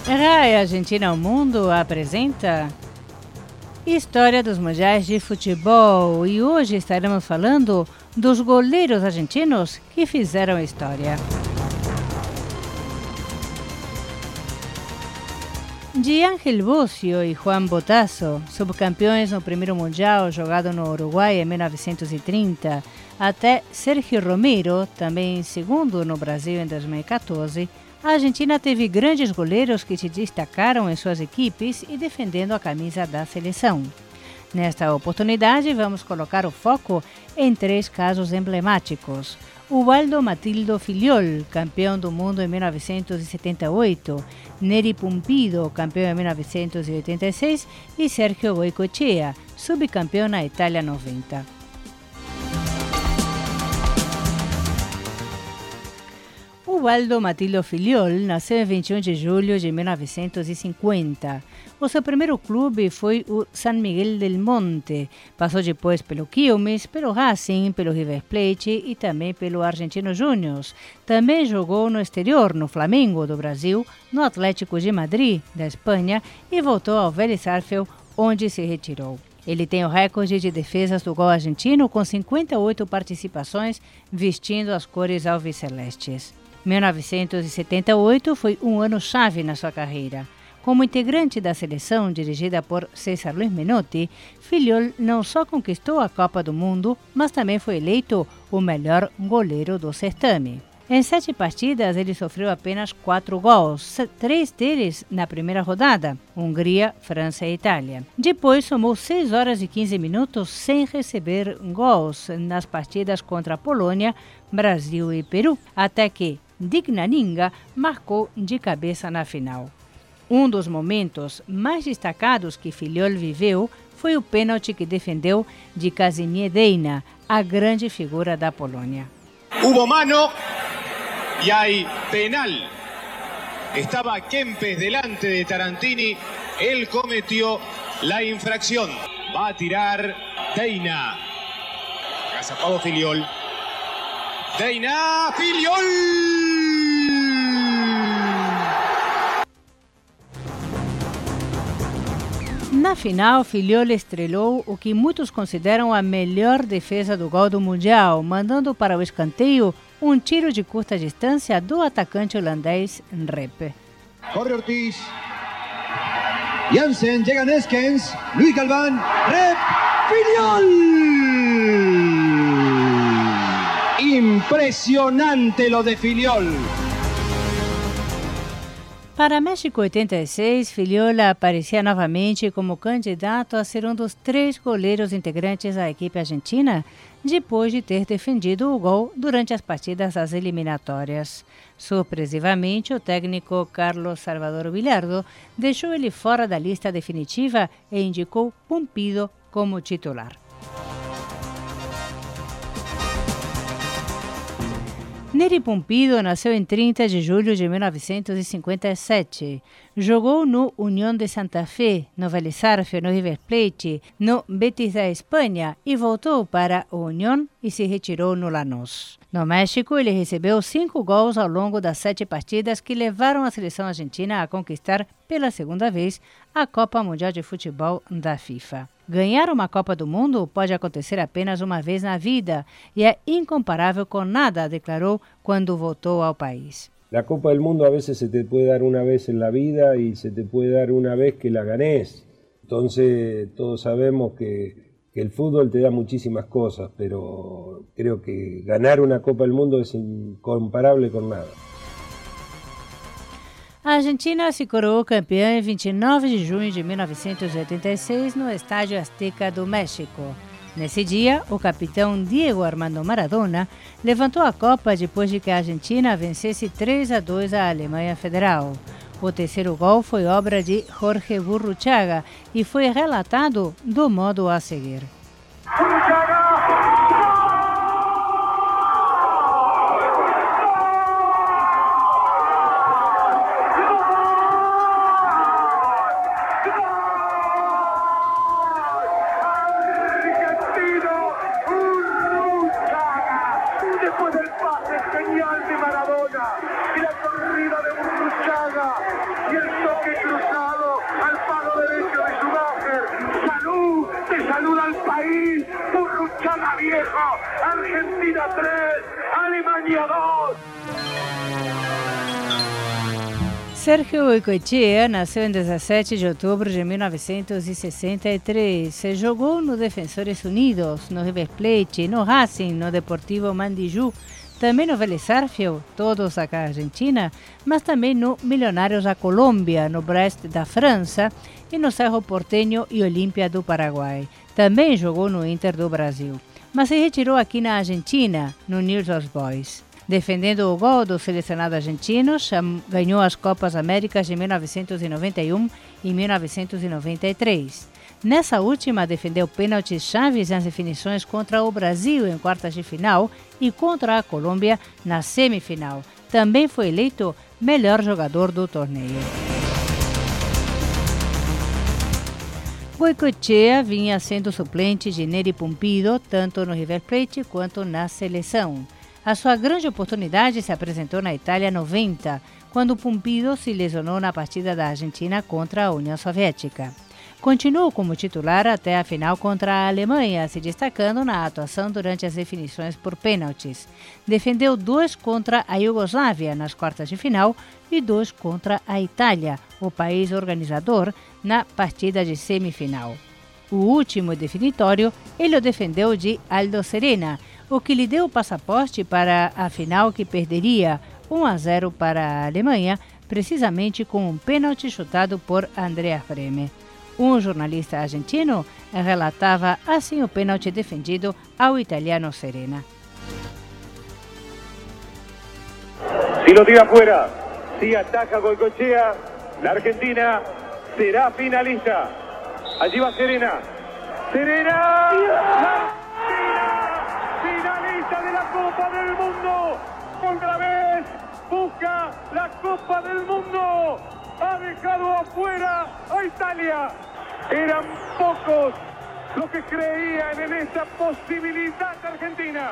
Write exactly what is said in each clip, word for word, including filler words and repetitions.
Rai Argentina ao Mundo apresenta História dos Mundiais de Futebol e hoje estaremos falando dos goleiros argentinos que fizeram história. De Ángel Bocio e Juan Botasso, subcampeões no primeiro Mundial jogado no Uruguai em mil novecentos e trinta, até Sérgio Romero, também segundo no Brasil em dois mil e quatorze, a Argentina teve grandes goleiros que se destacaram em suas equipes e defendendo a camisa da seleção. Nesta oportunidade, vamos colocar o foco em três casos emblemáticos. Ubaldo Matildo Filiol, campeão do mundo em mil novecentos e setenta e oito, Nery Pumpido, campeão em mil novecentos e oitenta e seis e Sergio Goycochea, subcampeão na Itália noventa. Ubaldo Matildo Filiol nasceu em vinte e um de julho de mil novecentos e cinquenta. O seu primeiro clube foi o San Miguel del Monte. Passou depois pelo Quilmes, pelo Racing, pelo River Plate e também pelo Argentino Júnior. Também jogou no exterior, no Flamengo do Brasil, no Atlético de Madrid da Espanha e voltou ao Vélez Sarsfield, onde se retirou. Ele tem o recorde de defesas do gol argentino com cinquenta e oito participações vestindo as cores alvicelestes. mil novecentos e setenta e oito foi um ano-chave na sua carreira. Como integrante da seleção dirigida por César Luis Menotti, Filiol não só conquistou a Copa do Mundo, mas também foi eleito o melhor goleiro do certame. Em sete partidas, ele sofreu apenas quatro gols, três deles na primeira rodada, Hungria, França e Itália. Depois, somou seis horas e quinze minutos sem receber gols nas partidas contra a Polônia, Brasil e Peru, até que Dick Naninga marcou de cabeça na final. Um dos momentos mais destacados que Filiol viveu foi o pênalti que defendeu de Kazimierz Deyna, a grande figura da Polônia. Hubo mano y hay penal. Estaba Kempes delante de Tarantini. Él cometió la infracción. Va a tirar Deyna. Agazapado Filiol. Deyna, Filiol. Na final, Filiol estrelou o que muitos consideram a melhor defesa do gol do Mundial, mandando para o escanteio um tiro de curta distância do atacante holandês Rep. Corre Ortiz. Jansen, llega Neskens. Luis Galván. Rep. Filiol. Impresionante lo de Filiol. Para México oitenta e seis, Filiol aparecia novamente como candidato a ser um dos três goleiros integrantes da equipe argentina, depois de ter defendido o gol durante as partidas das eliminatórias. Surpresivamente, o técnico Carlos Salvador Vilardo deixou ele fora da lista definitiva e indicou Pumpido como titular. Nery Pumpido nasceu em trinta de julho de mil novecentos e cinquenta e sete. Jogou no Unión de Santa Fe, no Vélez Sarsfield, no River Plate, no Betis da Espanha e voltou para o Unión e se retirou no Lanús. No México, ele recebeu cinco gols ao longo das sete partidas que levaram a seleção argentina a conquistar pela segunda vez a Copa Mundial de Futebol da FIFA. Ganhar uma Copa do Mundo pode acontecer apenas uma vez na vida e é incomparável com nada, declarou quando voltou ao país. La Copa del Mundo a veces se te puede dar una vez en la vida y se te puede dar una vez que la ganés. Entonces todos sabemos que, que el fútbol te da muchísimas cosas, pero creo que ganar una Copa del Mundo es incomparable con nada. A Argentina se coroou campeã em vinte e nove de junho de mil novecentos e oitenta e seis no Estádio Azteca do México. Nesse dia, o capitão Diego Armando Maradona levantou a Copa depois de que a Argentina vencesse três a dois a Alemanha Federal. O terceiro gol foi obra de Jorge Burruchaga e foi relatado do modo a seguir. Genial de Maradona y la corrida de Burruchaga y el toque saluda al país, Burruchaga viejo, Argentina tres, Alemania dos. Sérgio Goicoechea nasceu em dezessete de outubro de mil novecentos e sessenta e três. Jogou no Defensores Unidos, no River Plate, no Racing, no Deportivo Mandiju, também no Vélez Sarsfield, todos aqui na Argentina, mas também no Milionários da Colômbia, no Brest da França e no Cerro Porteño e Olímpia do Paraguai. Também jogou no Inter do Brasil, mas se retirou aqui na Argentina, no Newell's Old Boys. Defendendo o gol do selecionado argentino, ganhou as Copas Américas de mil novecentos e noventa e um e mil novecentos e noventa e três. Nessa última, defendeu pênaltis chaves nas definições contra o Brasil em quartas de final e contra a Colômbia na semifinal. Também foi eleito melhor jogador do torneio. Goicoechea vinha sendo suplente de Nery Pumpido, tanto no River Plate quanto na seleção. A sua grande oportunidade se apresentou na Itália noventa, quando Pumpido se lesionou na partida da Argentina contra a União Soviética. Continuou como titular até a final contra a Alemanha, se destacando na atuação durante as definições por pênaltis. Defendeu dois contra a Iugoslávia nas quartas de final e dois contra a Itália, o país organizador, na partida de semifinal. O último definitório ele o defendeu de Aldo Serena, o que lhe deu o passaporte para a final que perderia um a zero para a Alemanha, precisamente com um pênalti chutado por Andrea Breme. Um jornalista argentino relatava assim o pênalti defendido ao italiano Serena. Si lo tira afuera, si ataca Goicoechea, la Argentina será finalista. Allí va Serena. Serena, la Argentina, finalista de la Copa del Mundo. Otra vez busca la Copa del Mundo. Ha dejado afuera a Italia. Eran pocos los que creían en esa posibilidad argentina.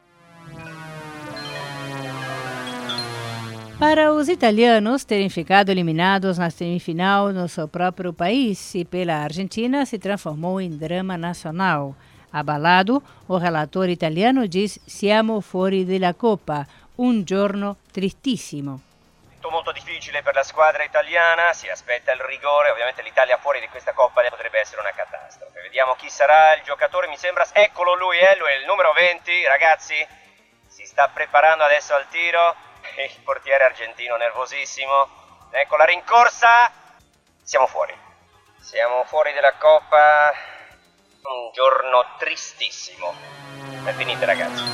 Para os italianos terem ficado eliminados na semifinal no seu próprio país e pela Argentina se transformou em drama nacional. Abalado, o relator italiano diz: "Siamo fuori della Coppa, un giorno tristissimo". Molto difficile per la squadra italiana, si aspetta il rigore, ovviamente l'Italia fuori di questa Coppa potrebbe essere una catastrofe. Vediamo chi sarà il giocatore, mi sembra, eccolo lui, eh, lui è il numero venti, ragazzi, si sta preparando adesso al tiro, il portiere argentino nervosissimo, ecco la rincorsa, siamo fuori, siamo fuori della Coppa, un giorno tristissimo, è finita ragazzi.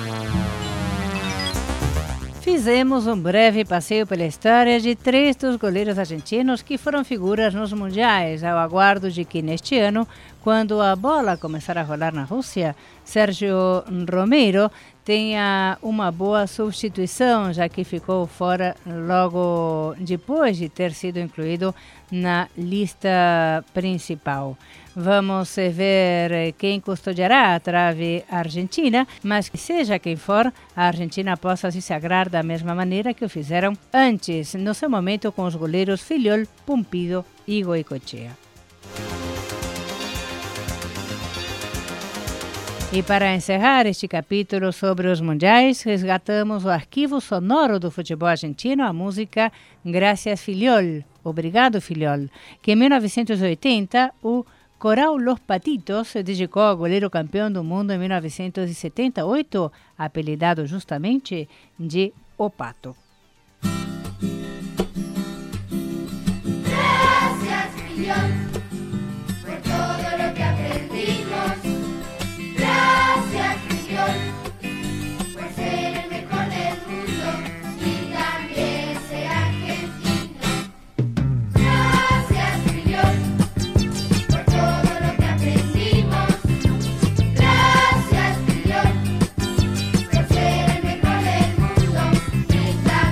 Fizemos um breve passeio pela história de três dos goleiros argentinos que foram figuras nos mundiais, ao aguardo de que neste ano, quando a bola começar a rolar na Rússia, Sérgio Romero tenha uma boa substituição, já que ficou fora logo depois de ter sido incluído na lista principal. Vamos ver quem custodiará a trave argentina, mas que seja quem for, a Argentina possa se sagrar da mesma maneira que o fizeram antes, no seu momento com os goleiros Filiol, Pumpido e Goicoechea. E para encerrar este capítulo sobre os mundiais, resgatamos o arquivo sonoro do futebol argentino, a música Gracias Filiol, Obrigado Filiol, que em mil novecentos e oitenta o Coral Los Patitos se dedicou ao goleiro campeão do mundo em mil novecentos e setenta e oito, apelidado justamente de O Pato. Gracias, Filiol, por todo lo que aprendimos. Gracias, Filiol, por ser el mejor del mundo y también ser argentino. Gracias, Filiol, por todo lo que aprendimos. Gracias, Filiol, por ser el mejor del mundo y también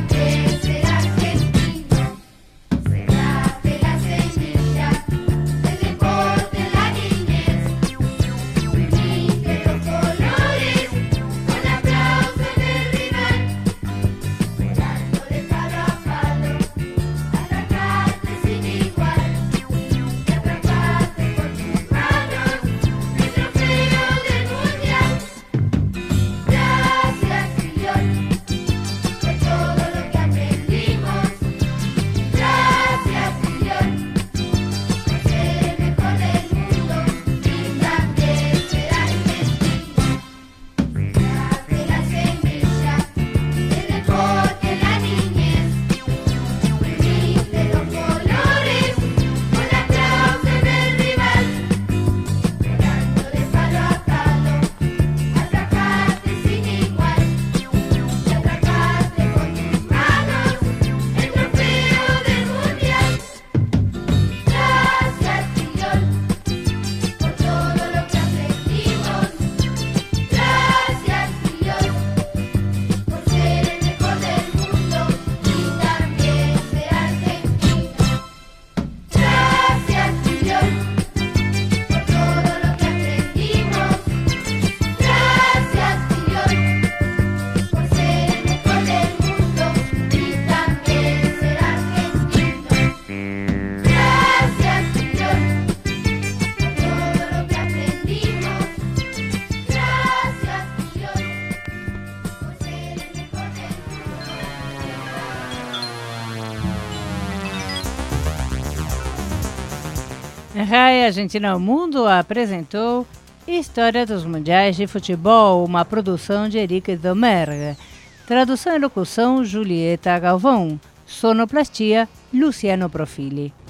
Rai Argentina ao Mundo apresentou História dos Mundiais de Futebol, uma produção de Eric Domergue. Tradução e locução, Julieta Galvão. Sonoplastia, Luciano Profili.